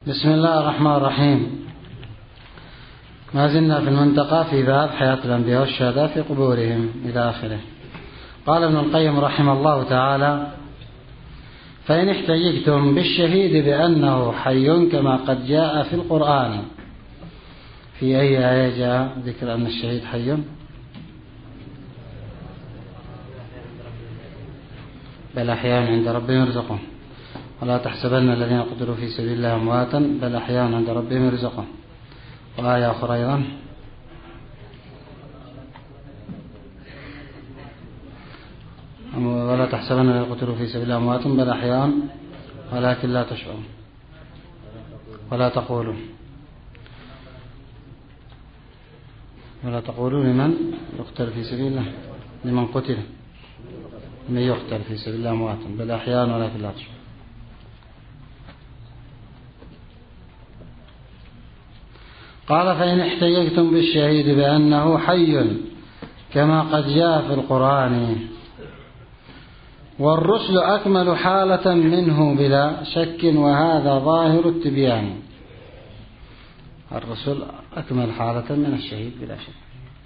بسم الله الرحمن الرحيم. ما زلنا في المنتقى في باب حياة الأنبياء والشهداء في قبورهم إلى آخره. قال ابن القيم رحمه الله تعالى: فإن احتججتم بالشهيد بأنه حي كما قد جاء في القرآن. في أي آية جاء ذكر أن الشهيد حي؟ بل أحياء عند ربهم يرزقون ولا تحسبن الذين قتلوا في سبيل الله أمواتا بل أحياء عند ربهم يرزقون. وآية أخرى أيضا: ولا تحسبن الذين قتلوا في سبيل الله أمواتا بل أحياء ولكن لا تشعرون. ولا تقولوا لمن يقتل في سبيل الله، لمن قتل من يقتل في سبيل الله أمواتا بل أحياء ولكن لا تشعرون. قال: فإن احتججتم بالشهيد بأنه حي كما قد جاء في القرآن والرسل أكمل حالة منه بلا شك وهذا ظاهر التبيان. الرسل أكمل حالة من الشهيد بلا شك،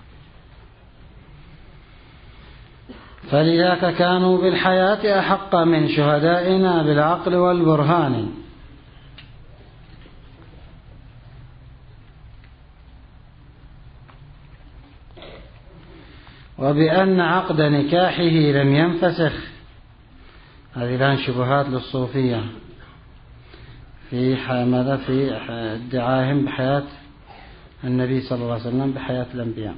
فلذاك كانوا بالحياة أحق من شهدائنا بالعقل والبرهان. وبأن عقد نكاحه لم ينفسخ. هذه الآن شبهات للصوفية في ادعائهم بحياة النبي صلى الله عليه وسلم بحياة الأنبياء.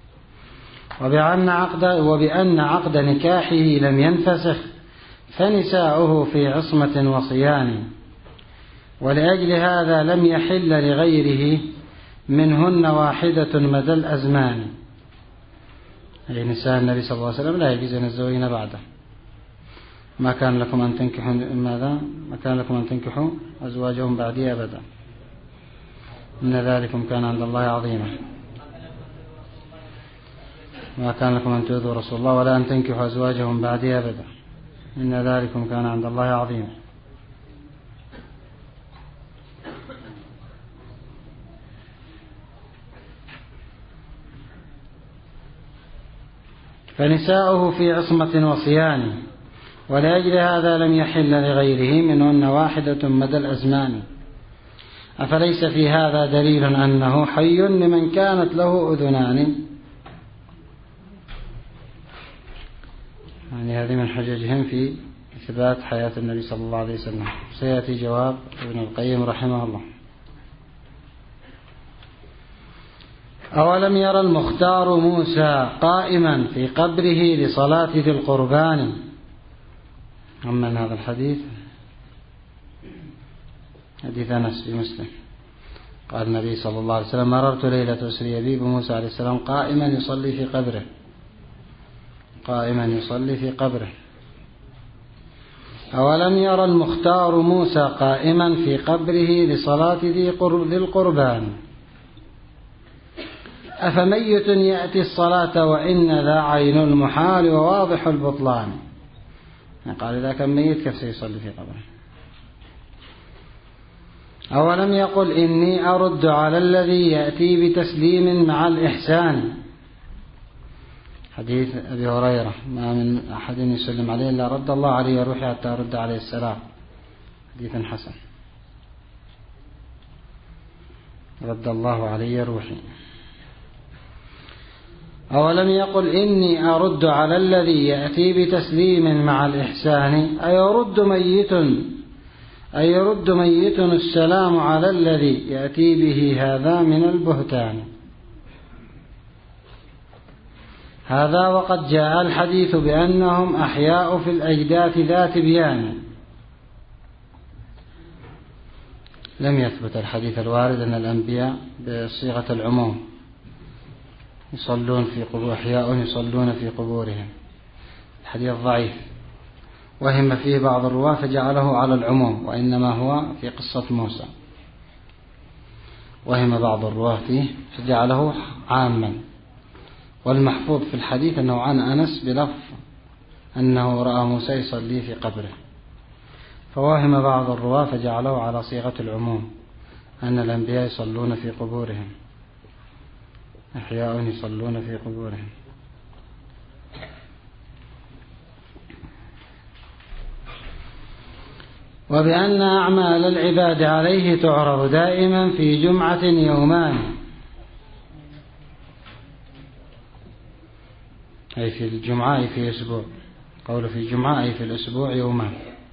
وبأن عقد نكاحه لم ينفسخ فنساؤه في عصمة وصيان، ولأجل هذا لم يحل لغيره منهن واحدة مدى الأزمان. أي نساء النبي صلى الله عليه وسلم لا يجوز أن يتزوجن بعده. ما كان لكم أن تنكحوا أزواجهم بعدي أبدا، إن ذلكم كان عند الله عظيما. ما كان لكم أن تؤذوا رسول الله ولا أن تنكحوا أزواجهم بعدي أبدا، إن ذلكم كان عند الله عظيما. فنساؤه في عصمة وصيان، ولأجل هذا لم يحل لغيره منهن واحدة مدى الأزمان. أفليس في هذا دليل أنه حي لمن كانت له أذنان؟ يعني هذه من حججهم في إثبات حياة النبي صلى الله عليه وسلم. سيأتي جواب ابن القيم رحمه الله. أولم يرى المختار موسى قائما في قبره لصلاة ذي القربان؟ من هذا الحديث؟ حديث أنس في مسلم. قال النبي صلى الله عليه وسلم: مررت ليلة أسري بي بموسى عليه السلام قائما يصلي في قبره. أولم يرى المختار موسى قائما في قبره لصلاة ذي القربان أفميت يأتي الصلاة وإن ذا عين المحال وواضح البطلان. قال: إذا كان ميت كيف سيصلي في قبره؟ أولم يقل إني أرد على الذي يأتي بتسليم مع الإحسان. حديث أبي هريرة: ما من أحد يسلم عليه إلا رد الله عليه روحي حتى أرد عليه السلام. حديث حسن. رد الله علي روحي. أولم يقل إني أرد على الذي يأتي بتسليم مع الإحسان أيرد ميت السلام على الذي يأتي به هذا من البهتان. هذا وقد جاء الحديث بأنهم أحياء في الأجداث ذات بيان. لم يثبت الحديث الوارد أن الأنبياء بصيغة العموم أحياء يصلون في قبورهم. الحديث ضعيف، وهم فيه بعض الرواة فجعله على العموم، وإنما هو في قصة موسى. وهم بعض الرواة فيه فجعله عاما، والمحفوظ في الحديث أنه عن أنس بلفظ أنه رأى موسى يصلي في قبره، فوهم بعض الرواة فجعله على صيغة العموم أن الأنبياء يصلون في قبورهم، أحياء يصلون في قبورهم. وبأن أعمال العباد عليه تعرض دائما في جمعة يومان، أي في الجمعة أي في أسبوع، قول في الجمعة أي في الأسبوع يومان.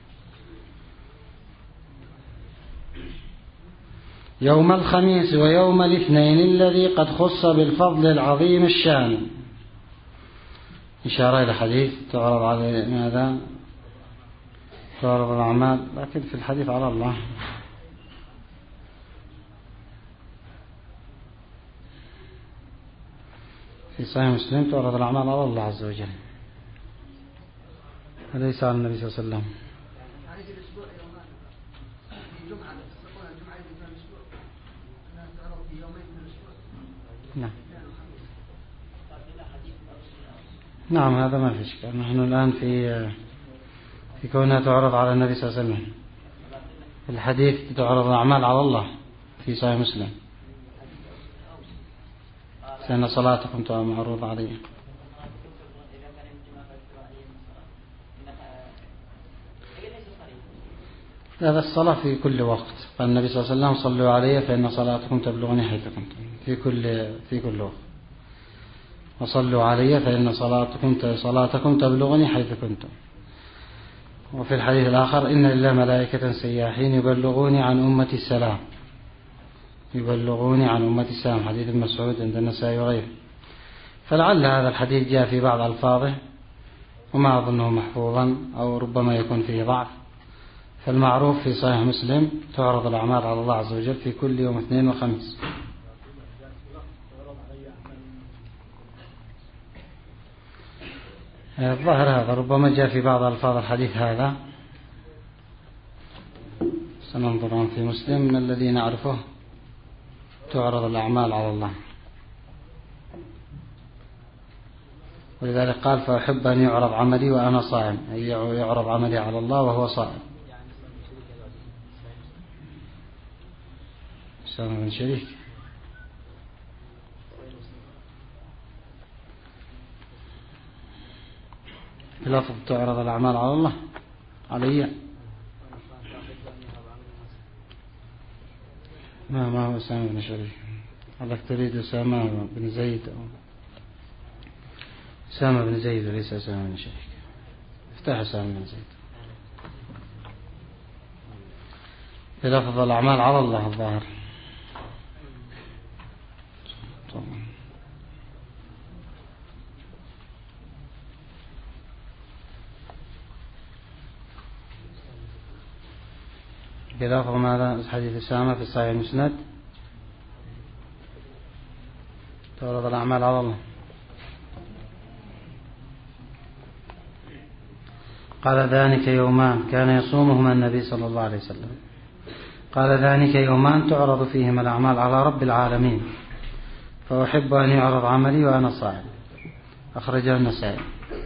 يوم الخميس ويوم الاثنين الذي قد خص بالفضل العظيم الشان، إشارة إلى حديث تعرض على ماذا؟ تعرض الأعمال، لكن في الحديث على الله. في صحيح مسلم تعرض الأعمال على الله عز وجل، وليس على النبي صلى الله عليه وسلم. نعم نعم، هذا ما في إشكال. نحن الآن في كونها تعرض على النبي صلى الله عليه وسلم. في الحديث تعرض الأعمال على الله في صحيح مسلم، لأن صلاتكم معروض عليه. هذا الصلاة في كل وقت، قال النبي صلى الله عليه وسلم صلوا علي فإن صلاتكم تبلغني حيث كنتم، في كل وقت. وصلوا علي فإن صلاتكم تبلغني حيث كنتم. وفي الحديث الآخر إن لله ملائكة سياحين يبلغوني عن أمة السلام، يبلغوني عن أمة السلام، حديث ابن مسعود عند النسائي وغيره. فلعل هذا الحديث جاء في بعض ألفاظه وما أظنه محفوظا، أو ربما يكون فيه ضعف. فالمعروف في صحيح مسلم تعرض الأعمال على الله عز وجل في كل يوم اثنين وخميس. الظاهر هذا ربما جاء في بعض ألفاظ الحديث هذا، سننظر في مسلم من الذي نعرفه تعرض الأعمال على الله. ولذلك قال فأحب أن يعرض عملي وأنا صائم، أي يعرض عملي على الله وهو صائم. سامع بن شريك لفظ تعرض الأعمال على الله علي، ما هو أسامة بن شريك. هلك تريد أسامة بن زيد أو أسامة بن زيد وليس أسامة بن شريك. افتح أسامة بن زيد. لفظ الأعمال على الله الظاهر. بلفظ ماذا؟ حديث أسامة في صحيح المسند تعرض الأعمال على الله. قال ذلك يومان كان يصومهما النبي صلى الله عليه وسلم. قال ذلك يومان تعرض فيهما الأعمال على رب العالمين، فأحب أن يعرض عملي وأنا صائم. أخرجه النسائي.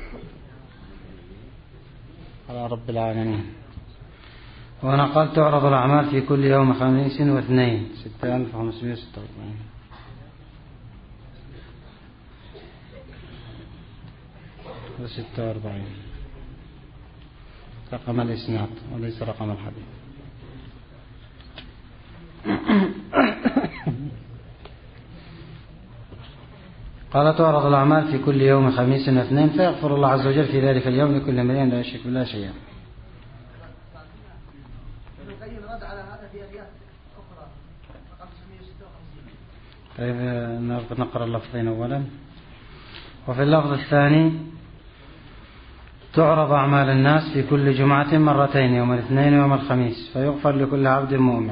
على رب العالمين. وأنا قال تعرض الأعمال في كل يوم خميس واثنين 6546 و46 رقم الإسناد وليس رقم الحديث. قال تعرض الأعمال في كل يوم خميس واثنين، فيغفر الله عز وجل في ذلك اليوم لكل امرئ لا يشرك بالله شيئا. طيب نقرأ اللفظين أولا. وفي اللفظ الثاني تعرض أعمال الناس في كل جمعة مرتين، يوم الاثنين ويوم الخميس، فيغفر لكل عبد مؤمن.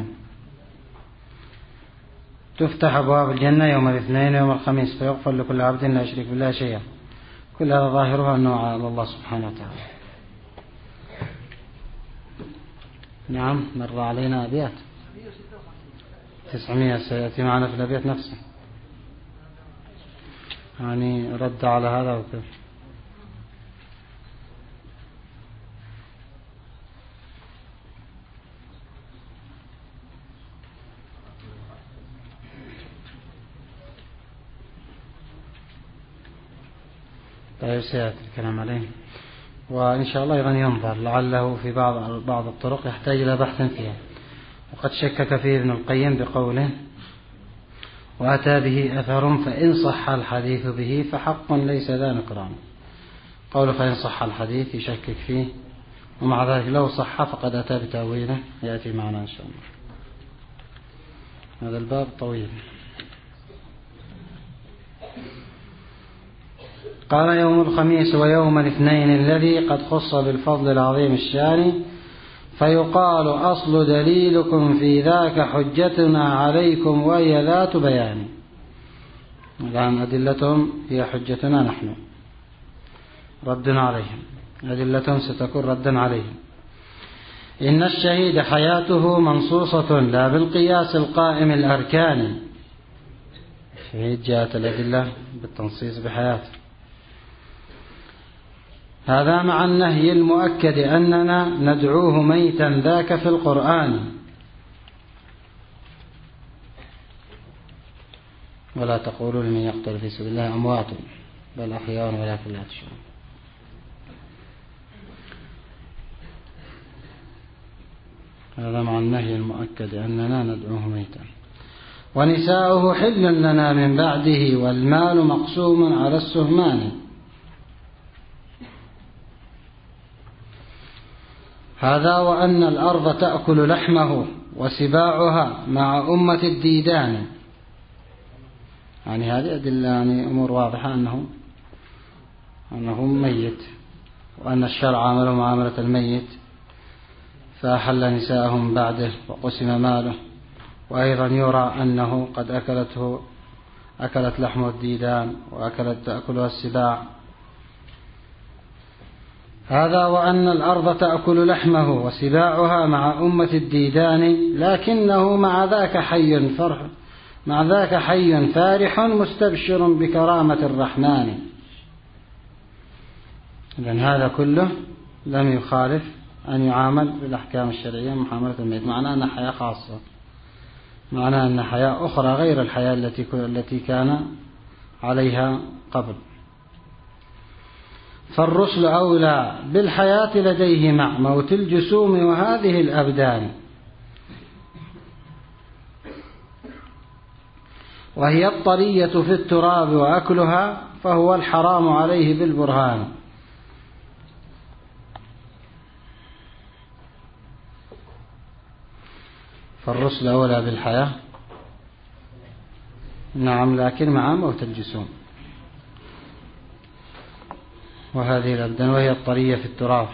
تفتح أبواب الجنة يوم الاثنين ويوم الخميس، فيغفر لكل عبد لا يشرك بالله شيئا. كل هذا ظاهرها أنه على الله سبحانه وتعالى. نعم مر علينا أبيات 900 سيأتي معنا في الأبيات نفسه، يعني رد على هذا وكذا. طيب سيأتي الكلام عليه، وإن شاء الله أيضا ينظر لعله في بعض الطرق يحتاج إلى بحث فيها. وقد شكك فيه ابن القيم بقوله: وأتى به أثر فإن صح الحديث به فحق ليس ذا نكران. قوله فإن صح الحديث يشكك فيه، ومع ذلك لو صح فقد أتى بتأويله يأتي معنا إن شاء الله. هذا الباب طويل. قال: يوم الخميس ويوم الاثنين الذي قد خص بالفضل العظيم الشان، فيقال: أصل دليلكم في ذاك حجتنا عليكم وهي ذات بيان. الآن أدلتهم هي حجتنا نحن، رد عليهم، أدلتهم ستكون ردا عليهم. إن الشهيد حياته منصوصة لا بالقياس القائم الأركان. الشهيد جاءت الأدلة بالتنصيص بحياته. هذا مع النهي المؤكد أننا ندعوه ميتا ذاك في القرآن. ولا تقولوا لمن يقتل في سبيل الله أموات بل أحياء ولكن لا تشعرون. هذا مع النهي المؤكد أننا ندعوه ميتا. ونساؤه حل لنا من بعده والمال مقسوم على السهمان. هذا وأن الأرض تأكل لحمه وسباعها مع أمة الديدان. يعني هذه أدلة، يعني أمور واضحة أنه ميت، وأن الشرع عمله معاملة الميت، فأحل نساءهم بعده وقسم ماله. وأيضا يرى أنه قد أكلت لحمه الديدان تأكلها السباع. هذا وأن الأرض تأكل لحمه وسباعها مع أمة الديدان، لكنه مع ذاك حي فارح مستبشر بكرامة الرحمن. إذن هذا كله لم يخالف أن يعامل بالأحكام الشرعية محاملة الميت. معناه أن حياة خاصة، معناه أن حياة أخرى غير الحياة التي كان عليها قبل. فالرسل أولى بالحياة لديه مع موت الجسوم وهذه الأبدان، وهي الطرية في التراب وأكلها فهو الحرام عليه بالبرهان. فالرسل أولى بالحياة، نعم، لكن مع موت الجسوم وهذه الأبدان، وهي الطرية في التراب،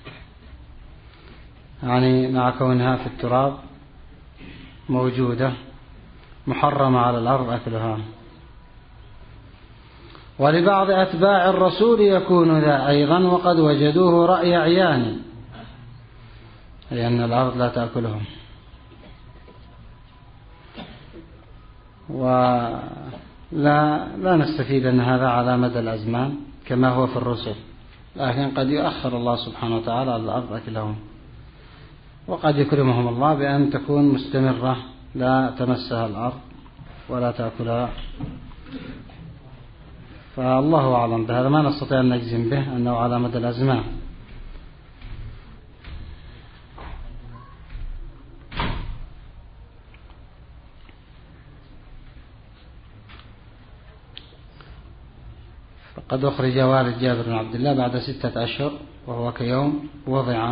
يعني مع كونها في التراب موجودة محرمة على الأرض أكلها. ولبعض أتباع الرسول يكون ذا أيضا، وقد وجدوه رأي عيان، لأن الأرض لا تأكلهم. ولا نستفيد أن هذا على مدى الأزمان كما هو في الرسل، لكن قد يؤخر الله سبحانه وتعالى على الأرض أكلهم، وقد يكرمهم الله بأن تكون مستمرة لا تمسها الأرض ولا تأكلها. فالله أعلم بهذا، ما نستطيع أن نجزم به أنه على مدى الأزمان. قد أخرج والد جابر بن عبد الله بعد 6 أشهر، وهو كيوم وضع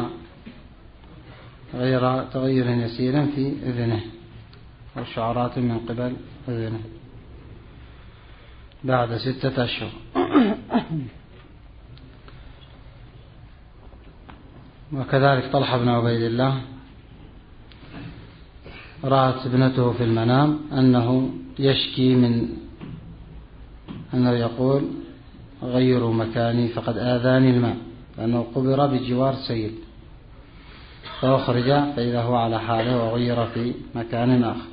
غير تغير يسير في أذنه وشعرات من قبل أذنه بعد 6 أشهر. وكذلك طلحة بن عبيد الله رأت ابنته في المنام أنه يشكي من أنه يقول: غيروا مكاني فقد آذاني الماء، لأنه قبر بجوار سيد، فأخرج فإذا هو على حاله وغير في مكان آخر.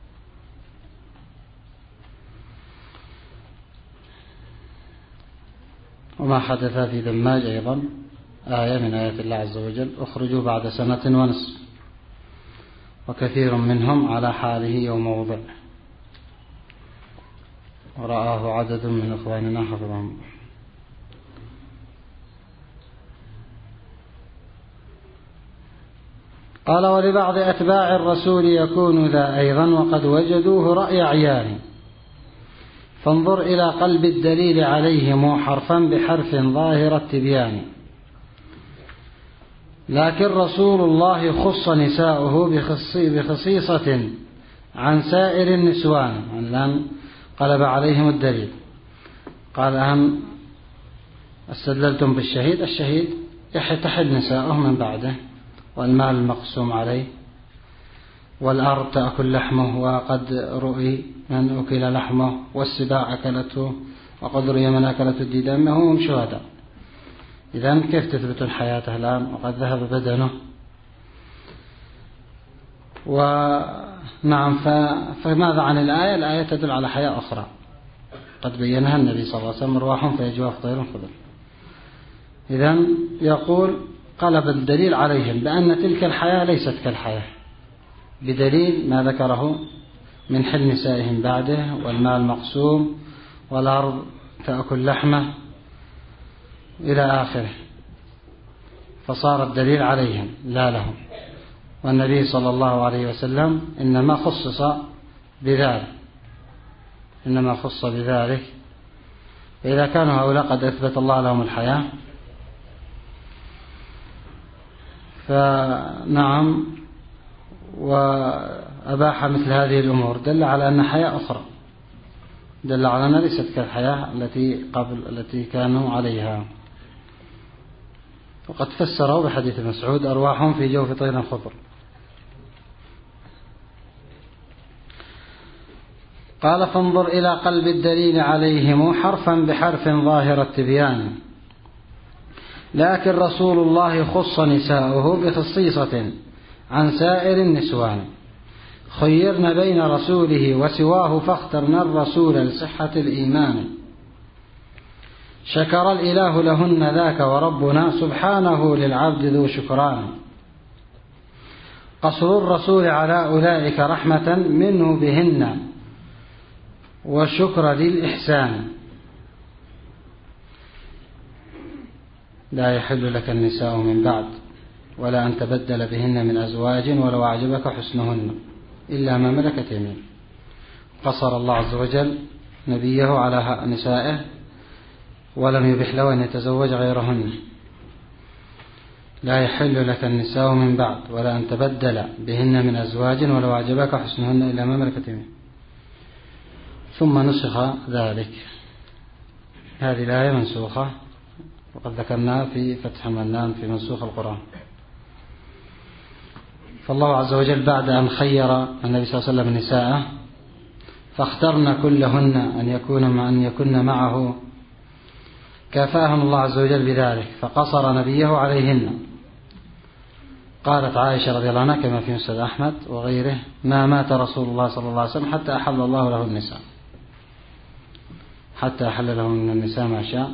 وما حدث في دماج أيضا آية من آيات الله عز وجل: أخرجوا بعد 1.5 سنة، وكثير منهم على حاله يوم وضع، ورآه عدد من إخواننا حفظهم. قال: ولبعض أتباع الرسول يكون ذا أيضا وقد وجدوه رأي عيان، فانظر إلى قلب الدليل عليهم حرفا بحرف ظاهر التبيان. لكن رسول الله خص نساؤه بخصيصة عن سائر النسوان. الآن قلب عليهم الدليل، قال: أهم استدللتم بالشهيد، الشهيد تحل نساؤه من بعده، والمال المقسوم عليه، والأرض تأكل لحمه وقد رؤي من أكل لحمه، والسباع أكلته وقد رؤي من أكلته الديدان، هم شهداء. إذن كيف تثبتون حياته الآن وقد ذهب بدنه؟ ونعم، فماذا عن الآية؟ الآية تدل على حياة أخرى قد بينها النبي صلى الله عليه وسلم: رواح في أجواف طير خضر. إذن يقول: قلب الدليل عليهم بأن تلك الحياة ليست كالحياة، بدليل ما ذكره من حل نسائهم بعده، والمال مقسوم، والأرض تأكل لحمه إلى آخره، فصار الدليل عليهم لا لهم. والنبي صلى الله عليه وسلم إنما خص بذلك، فإذا كانوا هؤلاء قد أثبت الله لهم الحياة، فنعم، وأباح مثل هذه الأمور، دل على أن حياة أخرى، دل على أنها ليست كالحياة التي كانوا عليها. وقد فسروا بحديث مسعود: أرواحهم في جوف طير خضر. قال: فانظر إلى قلب الدليل عليهم حرفا بحرف ظاهر التبيان. لكن رسول الله خص نساؤه بخصيصة عن سائر النسوان، خيرن بين رسوله وسواه فاخترنا الرسول لصحة الإيمان. شكر الإله لهن ذاك وربنا سبحانه للعبد ذو شكران. قصر الرسول على أولئك رحمة منه بهن وشكر للإحسان. لا يحل لك النساء من بعد ولا أن تبدل بهن من أزواج ولو أعجبك حسنهن إلا ما ملكت يمينك. قصر الله عز وجل نبيه على نسائه ولم يبح له أن يتزوج غيرهن. لا يحل لك النساء من بعد ولا أن تبدل بهن من أزواج ولو أعجبك حسنهن إلا ما ملكت يمينك. ثم نسخ ذلك. هذه الآية منسوخة، وقد ذكرناها في فتح المنان في منسوخ القرآن. فالله عز وجل بعد أن خير النبي صلى الله عليه وسلم نساءه فاخترن كلهن أن يكن معه، كافاهم الله عز وجل بذلك فقصر نبيه عليهن. قالت عائشة رضي الله عنها كما في مسند أحمد وغيره: ما مات رسول الله صلى الله عليه وسلم حتى أحل الله له النساء، حتى أحل له من النساء ما شاء.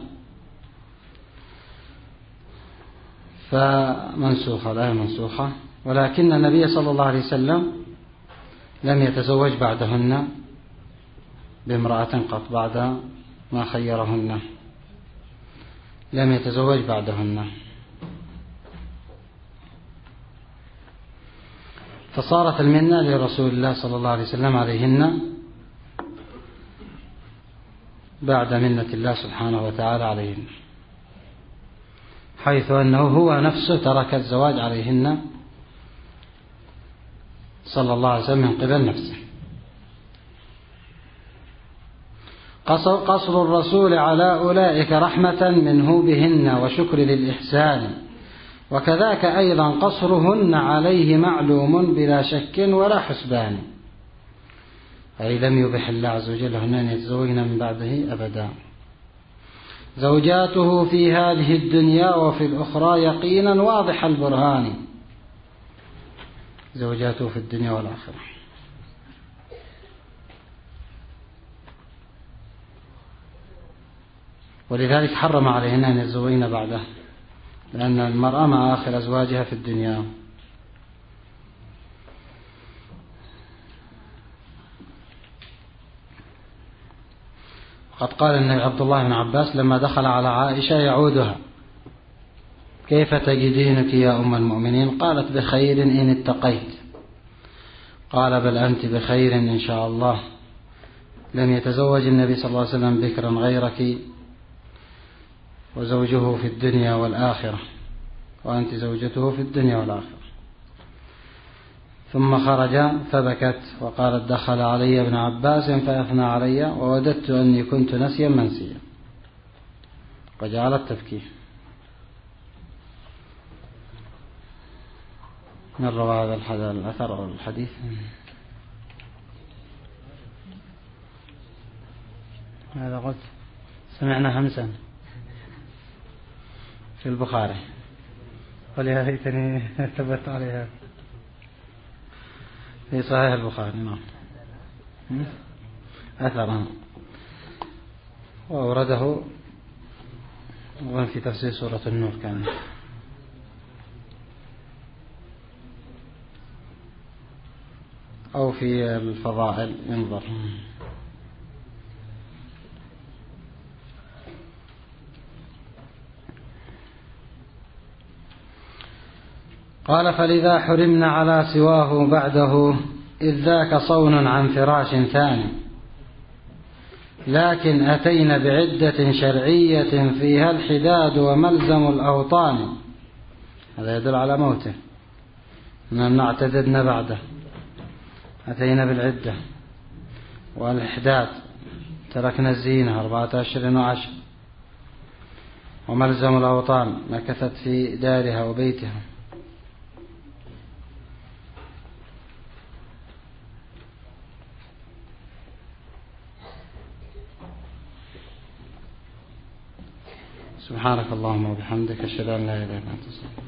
فمنسوخة، الآية منسوخة. ولكن النبي صلى الله عليه وسلم لم يتزوج بعدهن بامرأة قط بعد ما خيرهن، لم يتزوج بعدهن. فصارت المنة لرسول الله صلى الله عليه وسلم عليهن بعد منة الله سبحانه وتعالى عليهن، حيث أنه هو نفسه ترك الزواج عليهن صلى الله عليه وسلم من قبل نفسه. قصر الرسول على أولئك رحمة منه بهن وشكر للإحسان، وكذاك أيضا قصرهن عليه معلوم بلا شك ولا حسبان، أي لم يبح الله عز وجل لهن أن يتزوجن من بعده أبدا. زوجاته في هذه الدنيا وفي الأخرى يقينا واضح البرهان، زوجاته في الدنيا والآخرة. ولذلك حرم عليهن أن يتزوجن بعده، لأن المرأة مع آخر أزواجها في الدنيا. وقد قال النبي عبد الله بن عباس لما دخل على عائشة يعودها كيف تجدينك يا أم المؤمنين؟ قالت بخير إن اتقيت. قال بل أنت بخير إن شاء الله، لم يتزوج النبي صلى الله عليه وسلم بكرا غيرك، وزوجه في الدنيا والآخرة، وأنت زوجته في الدنيا والآخرة. ثم خرج فبكت وقالت دخل علي ابن عباس فأثنى علي ووددت أني كنت نسيا منسيا، وجعلت تبكي. من روى هذا الأثر أو الحديث؟ هذا قلت سمعنا همسا في البخاري، وليا ليتني ثبت عليها في صحيح البخاري. نعم، أثرا وأورده في تفسير سورة النور كان. أو في الفضائل ينظر. قال فلذا حرمنا على سواه بعده، إذ ذاك صون عن فراش ثاني، لكن أتينا بعدة شرعية فيها الحداد وملزم الأوطان. هذا يدل على موته، أننا اعتددنا بعده. أتينا بالعدة والإحداد، تركنا الزينة 14 و10، وملزم الأوطان مكثت في دارها وبيتها. سبحانك اللهم وبحمدك، أشهد أن لا إله إلا أنت.